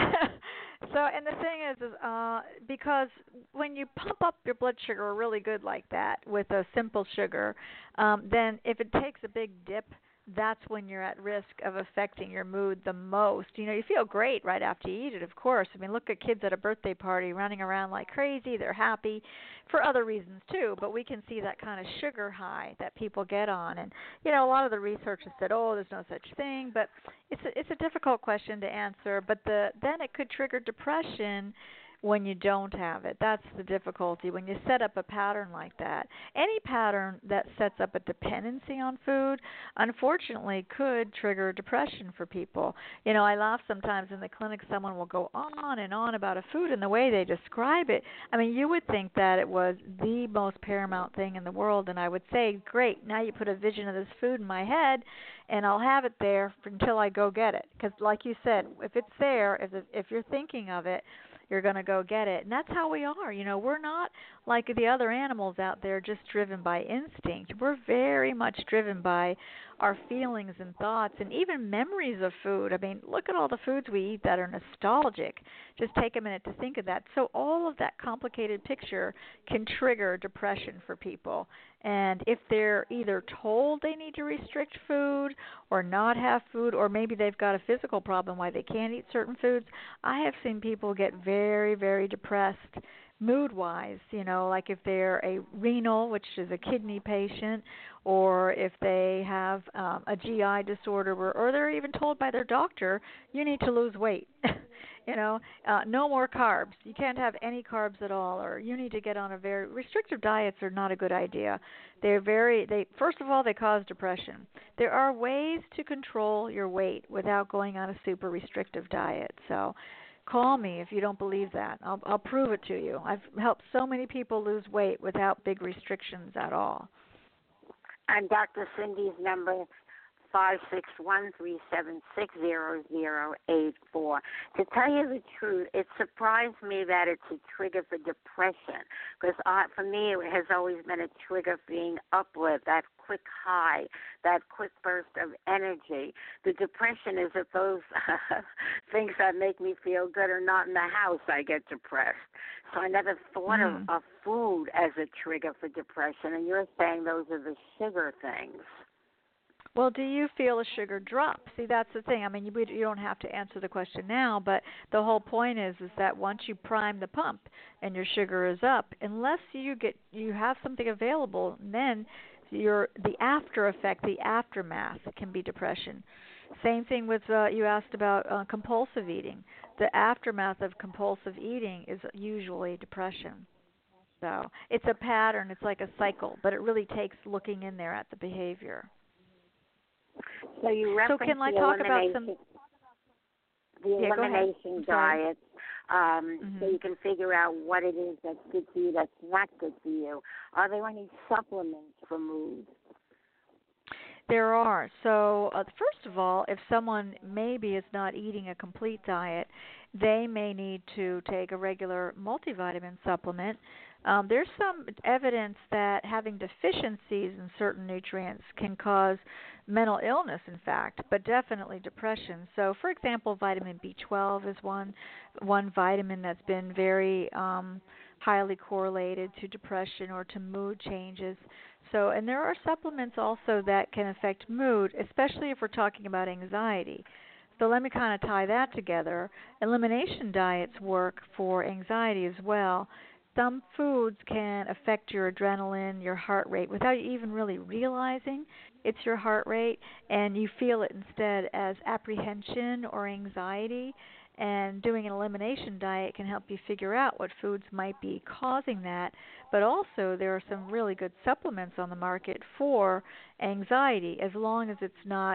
so and the thing is, is uh, because when you pump up your blood sugar really good like that with a simple sugar, um, then if it takes a big dip, that's when you're at risk of affecting your mood the most. You know, you feel great right after you eat it, of course. I mean, look at kids at a birthday party running around like crazy. They're happy for other reasons, too. But we can see that kind of sugar high that people get on. And, you know, a lot of the research has said, oh, there's no such thing. But it's a, it's a difficult question to answer. But the then it could trigger depression when you don't have it. That's the difficulty when you set up a pattern like that. Any pattern that sets up a dependency on food, unfortunately, could trigger depression for people. You know, I laugh sometimes in the clinic. Someone will go on and on about a food and the way they describe it. I mean, you would think that it was the most paramount thing in the world, and I would say, great, now you put a vision of this food in my head, and I'll have it there until I go get it. Because like you said, if it's there, if if you're thinking of it, you're going to go get it. And that's how we are. You know, we're not like the other animals out there just driven by instinct. We're very much driven by our feelings and thoughts and even memories of food. I mean, look at all the foods we eat that are nostalgic. Just take a minute to think of that. So all of that complicated picture can trigger depression for people. And if they're either told they need to restrict food or not have food, or maybe they've got a physical problem why they can't eat certain foods, I have seen people get very, very depressed mood-wise, you know, like if they're a renal, which is a kidney patient, or if they have um, a G I disorder, or, or they're even told by their doctor, you need to lose weight. you know, uh, no more carbs. You can't have any carbs at all, or you need to get on a very restrictive diets are not a good idea. They're very they first of all they cause depression. There are ways to control your weight without going on a super restrictive diet. So call me if you don't believe that. I'll I'll prove it to you. I've helped so many people lose weight without big restrictions at all. And Doctor Cindy's number five six one three seven six zero zero eight four. To tell you the truth, it surprised me that it's a trigger for depression, because uh, for me it has always been a trigger for being uplift, that quick high, that quick burst of energy. The depression is if those things that make me feel good are not in the house, I get depressed. So I never thought mm. of, of food as a trigger for depression, and you're saying those are the sugar things. Well, do you feel a sugar drop? See, that's the thing. I mean, you, you don't have to answer the question now, but the whole point is is that once you prime the pump and your sugar is up, unless you get you have something available, then your the after effect, the aftermath can be depression. Same thing with uh, you asked about uh, compulsive eating. The aftermath of compulsive eating is usually depression. So it's a pattern. It's like a cycle, but it really takes looking in there at the behavior. So you referenced so can I the talk about some the yeah, elimination diet, um, mm-hmm. so you can figure out what it is that's good for you, that's not good for you. Are there any supplements for mood? There are. So uh, first of all, if someone maybe is not eating a complete diet, they may need to take a regular multivitamin supplement. Um, there's some evidence that having deficiencies in certain nutrients can cause mental illness, in fact, but definitely depression. So, for example, vitamin B twelve is one one vitamin that's been very um, highly correlated to depression or to mood changes. So, and there are supplements also that can affect mood, especially if we're talking about anxiety. So let me kind of tie that together. Elimination diets work for anxiety as well. Some foods can affect your adrenaline, your heart rate, without you even really realizing it's your heart rate, and you feel it instead as apprehension or anxiety. And doing an elimination diet can help you figure out what foods might be causing that. But also there are some really good supplements on the market for anxiety, as long as it's not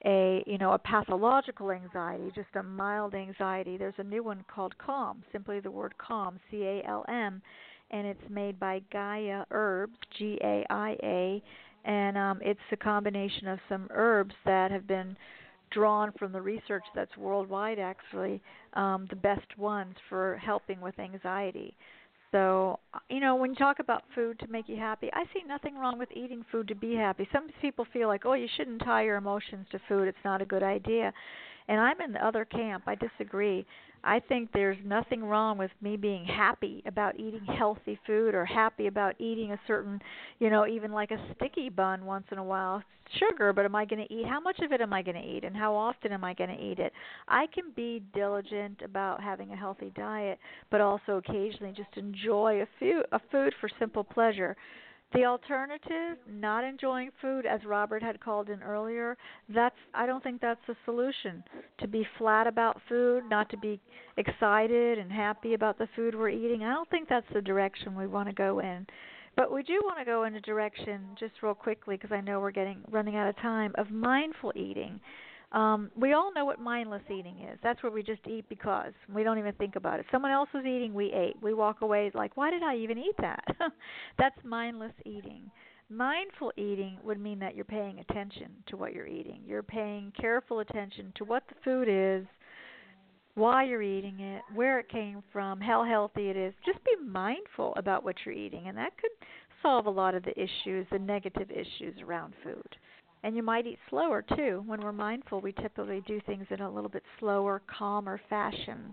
a you know a pathological anxiety, just a mild anxiety. There's a new one called Calm, simply the word Calm, C A L M, and it's made by Gaia Herbs, G A I A, and um, it's a combination of some herbs that have been drawn from the research that's worldwide, actually, um, the best ones for helping with anxiety. So, you know, when you talk about food to make you happy, I see nothing wrong with eating food to be happy. Some people feel like, oh, you shouldn't tie your emotions to food. It's not a good idea. And I'm in the other camp. I disagree. I think there's nothing wrong with me being happy about eating healthy food or happy about eating a certain, you know, even like a sticky bun once in a while. Sugar, but am I going to eat? How much of it am I going to eat, and how often am I going to eat it? I can be diligent about having a healthy diet, but also occasionally just enjoy a food, a food for simple pleasure. The alternative, not enjoying food, as Robert had called in earlier, that's I don't think that's the solution. To be flat about food, not to be excited and happy about the food we're eating, I don't think that's the direction we want to go in. But we do want to go in a direction, just real quickly, because I know we're getting running out of time, of mindful eating. Um, we all know what mindless eating is. That's where we just eat because we don't even think about it. Someone else was eating, we ate. We walk away like, why did I even eat that? That's mindless eating. Mindful eating would mean that you're paying attention to what you're eating. You're paying careful attention to what the food is, why you're eating it, where it came from, how healthy it is. Just be mindful about what you're eating, and that could solve a lot of the issues, the negative issues around food. And you might eat slower, too. When we're mindful, we typically do things in a little bit slower, calmer fashion.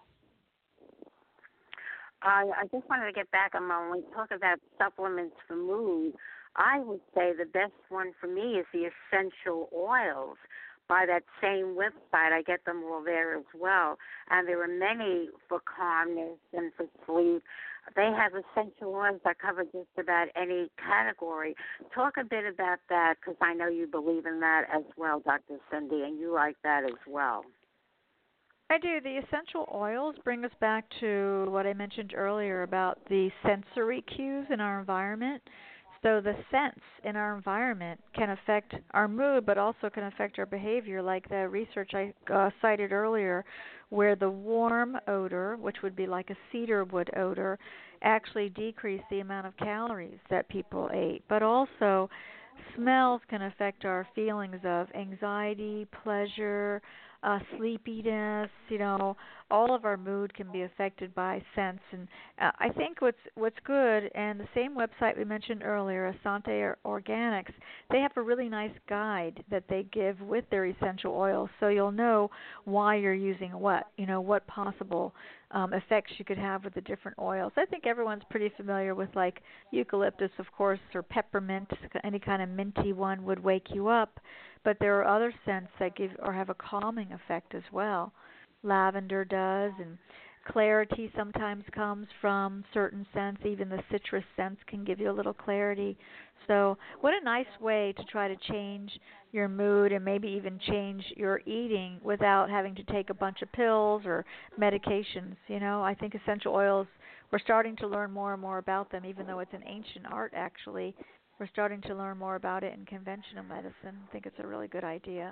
Uh, I just wanted to get back a moment. When we talk about supplements for mood, I would say the best one for me is the essential oils. By that same website, I get them all there as well. And there are many for calmness and for sleep. They have essential oils that cover just about any category. Talk a bit about that, because I know you believe in that as well, Doctor Cindy, and you like that as well. I do. The essential oils bring us back to what I mentioned earlier about the sensory cues in our environment. So the scents in our environment can affect our mood, but also can affect our behavior, like the research I uh, cited earlier, where the warm odor, which would be like a cedar wood odor, actually decreased the amount of calories that people ate. But also smells can affect our feelings of anxiety, pleasure, uh, sleepiness. You know, all of our mood can be affected by scents. And uh, I think what's what's good, and the same website we mentioned earlier, Asante Organics, they have a really nice guide that they give with their essential oils, so you'll know why you're using what. You know, what possible um, effects you could have with the different oils. I think everyone's pretty familiar with like eucalyptus, of course, or peppermint. Any kind of minty one would wake you up. But there are other scents that give or have a calming effect as well. Lavender does, and clarity sometimes comes from certain scents. Even the citrus scents can give you a little clarity. So what a nice way to try to change your mood and maybe even change your eating without having to take a bunch of pills or medications. You know, I think essential oils, we're starting to learn more and more about them, even though it's an ancient art actually. We're starting to learn more about it in conventional medicine. I think it's a really good idea.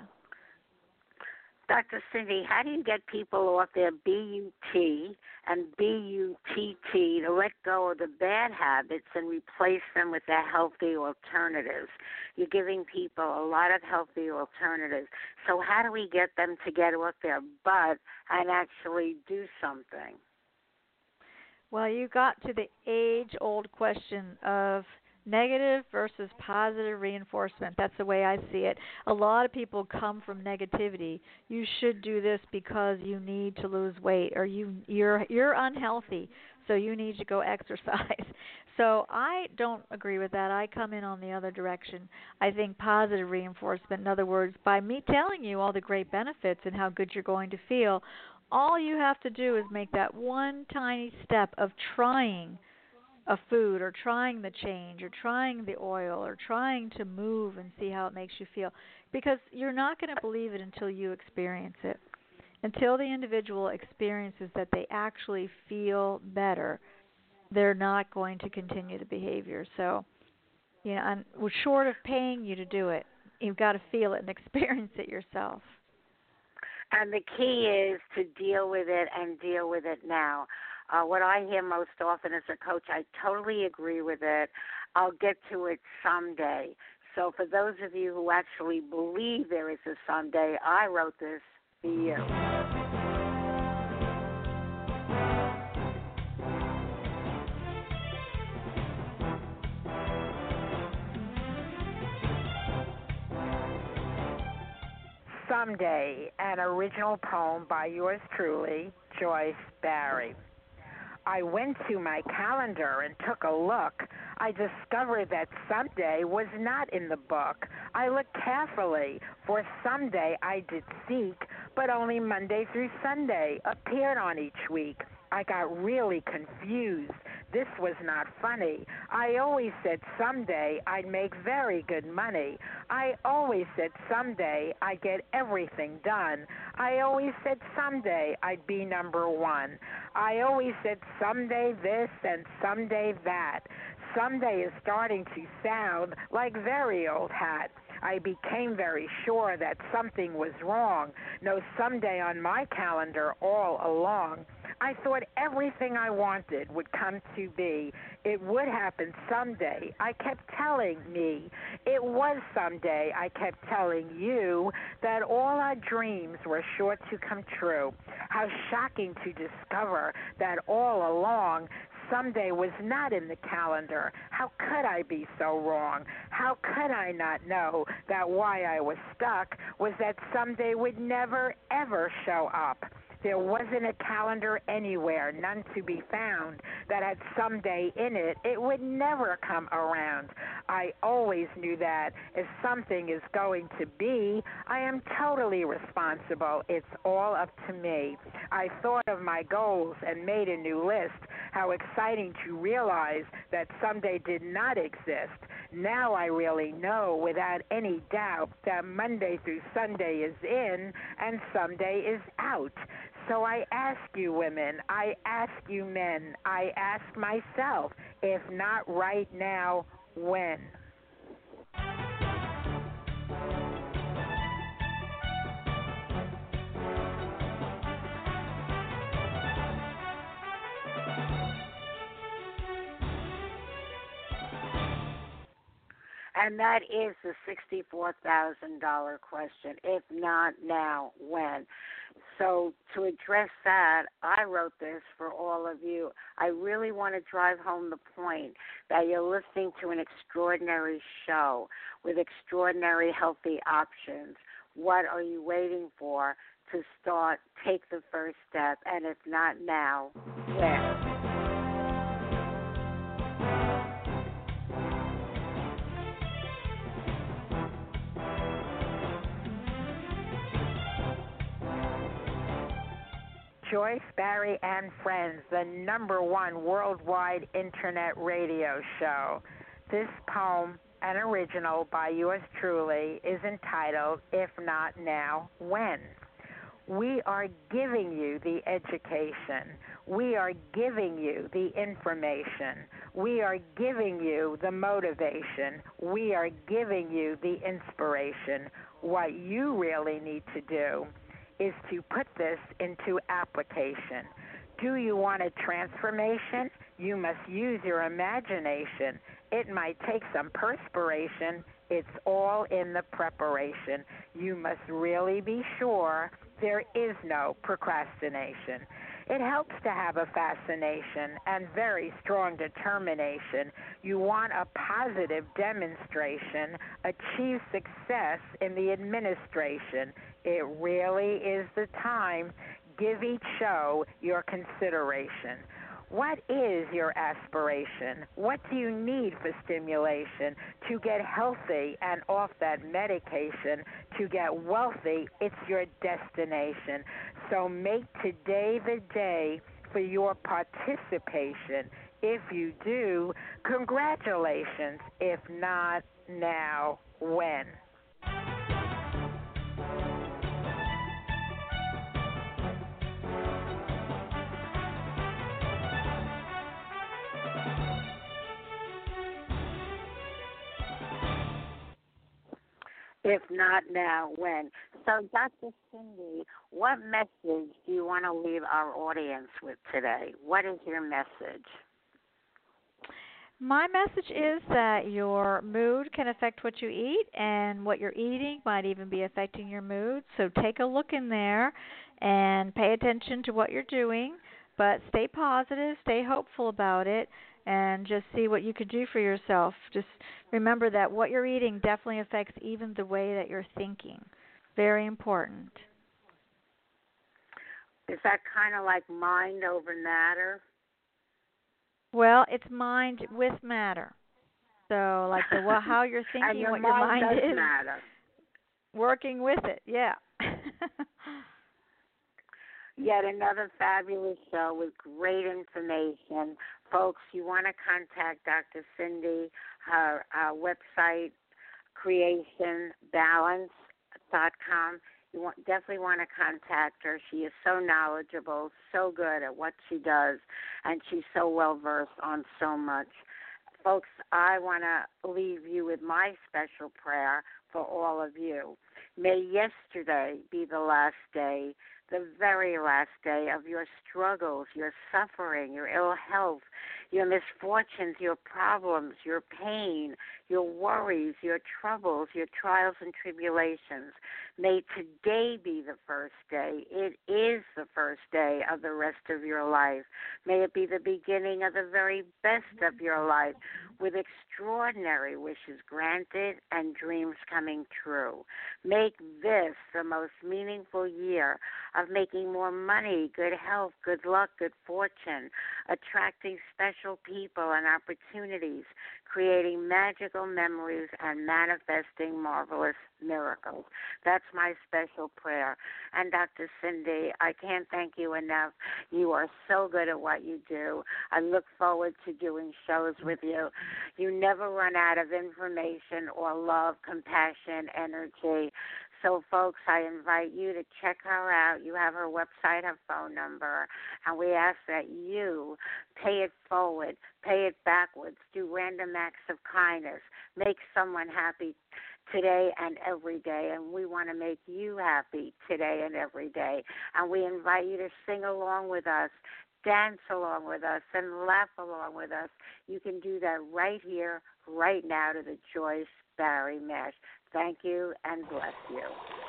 Doctor Cindy, how do you get people off their B U T and B U T T to let go of the bad habits and replace them with the healthy alternatives? You're giving people a lot of healthy alternatives. So how do we get them to get off their butt and actually do something? Well, you got to the age-old question of negative versus positive reinforcement. That's the way I see it. A lot of people come from negativity. You should do this because you need to lose weight, or you you're you're unhealthy, so you need to go exercise. So I don't agree with that. I come in on the other direction. I think positive reinforcement, in other words, by me telling you all the great benefits and how good you're going to feel, all you have to do is make that one tiny step of trying a food, or trying the change, or trying the oil, or trying to move and see how it makes you feel. Because you're not going to believe it until you experience it. Until the individual experiences that they actually feel better, they're not going to continue the behavior. So, you know, and we're short of paying you to do it. You've got to feel it and experience it yourself. And the key is to deal with it and deal with it now. Uh, what I hear most often as a coach, I totally agree with it. I'll get to it someday. So for those of you who actually believe there is a someday, I wrote this for you. Someday, an original poem by yours truly, Joyce Barry. I went to my calendar and took a look. I discovered that someday was not in the book. I looked carefully, for someday I did seek, but only Monday through Sunday appeared on each week. I got really confused. This was not funny. I always said someday I'd make very good money. I always said someday I'd get everything done. I always said someday I'd be number one. I always said someday this and someday that. Someday is starting to sound like very old hat. I became very sure that something was wrong. No someday on my calendar all along. I thought everything I wanted would come to be. It would happen someday. I kept telling me. It was someday. I kept telling you that all our dreams were sure to come true. How shocking to discover that all along someday was not in the calendar. How could I be so wrong? How could I not know that why I was stuck was that someday would never, ever show up? There wasn't a calendar anywhere, none to be found, that had someday in it. It would never come around. I always knew that if something is going to be, I am totally responsible. It's all up to me. I thought of my goals and made a new list. How exciting to realize that someday did not exist. Now I really know without any doubt that Monday through Sunday is in and someday is out. So I ask you women, I ask you men, I ask myself, if not right now, when? And that is the sixty-four thousand dollars question. If not now, when? So to address that, I wrote this for all of you. I really want to drive home the point that you're listening to an extraordinary show with extraordinary healthy options. What are you waiting for to start? Take the first step. And if not now, when? Joyce, Barry, and Friends, the number one worldwide internet radio show. This poem, an original by yours truly, is entitled, If Not Now, When? We are giving you the education. We are giving you the information. We are giving you the motivation. We are giving you the inspiration. What you really need to do is to put this into application. Do you want a transformation? You must use your imagination. It might take some perspiration. It's all in the preparation. You must really be sure there is no procrastination. It helps to have a fascination and very strong determination. You want a positive demonstration, achieve success in the administration. It really is the time. Give each show your consideration. What is your aspiration? What do you need for stimulation to get healthy and off that medication? To get wealthy, it's your destination. So make today the day for your participation. If you do, congratulations. If not, now, when? If not now, when? So, Doctor Cindy, what message do you want to leave our audience with today? What is your message? My message is that your mood can affect what you eat, and what you're eating might even be affecting your mood. So take a look in there and pay attention to what you're doing, but stay positive, stay hopeful about it, and just see what you could do for yourself. Just remember that what you're eating definitely affects even the way that you're thinking. Very important. Is that kind of like mind over matter? Well, it's mind with matter. So, like the what, how you're thinking, and your what mind your mind does is, matter. Working with it. Yeah. Yet another fabulous show with great information. Folks, you want to contact Doctor Cindy, her uh, website, creation balance dot com. You want, definitely want to contact her. She is so knowledgeable, so good at what she does, and she's so well-versed on so much. Folks, I want to leave you with my special prayer for all of you. May yesterday be the last day, the very last day of your struggles, your suffering, your ill health, your misfortunes, your problems, your pain, your worries, your troubles, your trials and tribulations. May today be the first day. It is the first day of the rest of your life. May it be the beginning of the very best of your life, with extraordinary wishes granted and dreams coming true. Make this the most meaningful year of making more money, good health, good luck, good fortune, attracting special people and opportunities, creating magical memories, and manifesting marvelous miracles. That's my special prayer. And Doctor Cindy, I can't thank you enough. You are so good at what you do. I look forward to doing shows with you. You never run out of information or love, compassion, energy. So, folks, I invite you to check her out. You have her website, her phone number, and we ask that you pay it forward, pay it backwards, do random acts of kindness, make someone happy today and every day, and we want to make you happy today and every day. And we invite you to sing along with us, dance along with us, and laugh along with us. You can do that right here, right now, to the Joyce Barrie Mash. Thank you and bless you.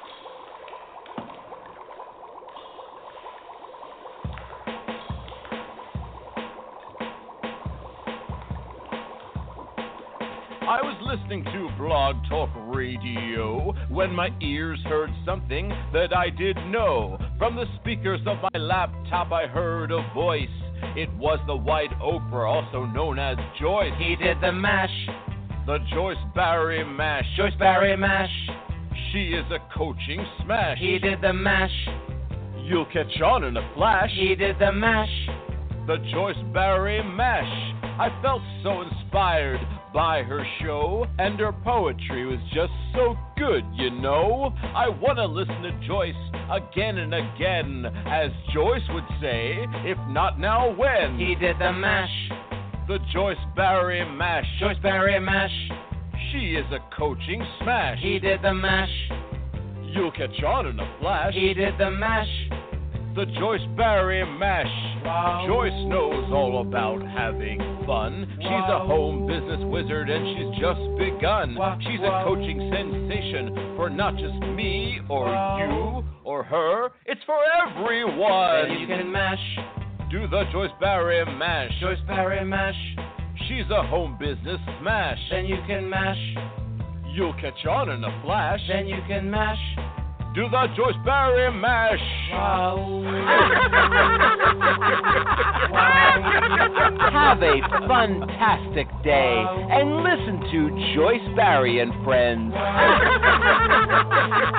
I was listening to Blog Talk Radio when my ears heard something that I didn't know. From the speakers of my laptop I heard a voice. It was the White Oprah, also known as Joyce. He did the mash. The Joyce Barrie Mash. Joyce Barrie Mash. She is a coaching smash. He did the mash. You'll catch on in a flash. He did the mash. The Joyce Barrie Mash. I felt so inspired by her show, and her poetry was just so good, you know. I want to listen to Joyce again and again, as Joyce would say, if not now, when? He did the mash. The Joyce Barrie Mash. Joyce Barrie Mash. She is a coaching smash. He did the mash. You'll catch on in a flash. He did the mash. The Joyce Barrie Mash. Wow. Joyce knows all about having fun. She's Wow. a home business wizard and she's just begun. Wow. She's Wow. a coaching sensation for not just me or Wow. you or her. It's for everyone. Then you can mash. Do the Joyce Barrie Mash. Joyce Barrie Mash. She's a home business smash. Then you can mash. You'll catch on in a flash. Then you can mash. Do the Joyce Barrie Mash. Wow. Have a fantastic day and listen to Joyce Barrie and Friends.